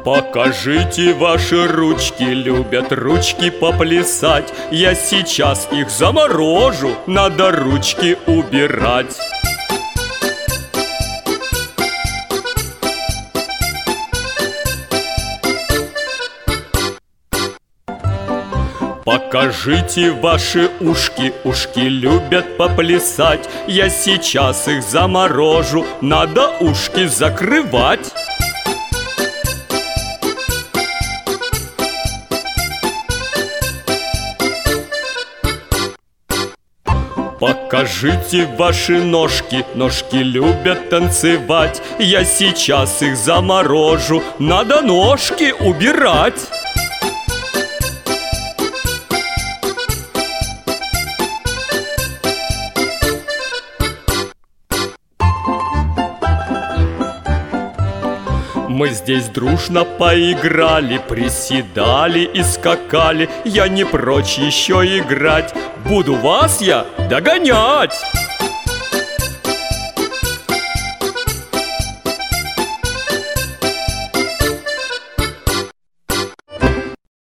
Покажите ваши ручки, любят ручки поплясать. Я сейчас их заморожу, надо ручки убирать. Покажите ваши ушки, ушки любят поплясать. Я сейчас их заморожу, надо ушки закрывать. Покажите ваши ножки, ножки любят танцевать. Я сейчас их заморожу, надо ножки убирать. Мы здесь дружно поиграли, приседали и скакали. Я не прочь еще играть, буду вас я догонять.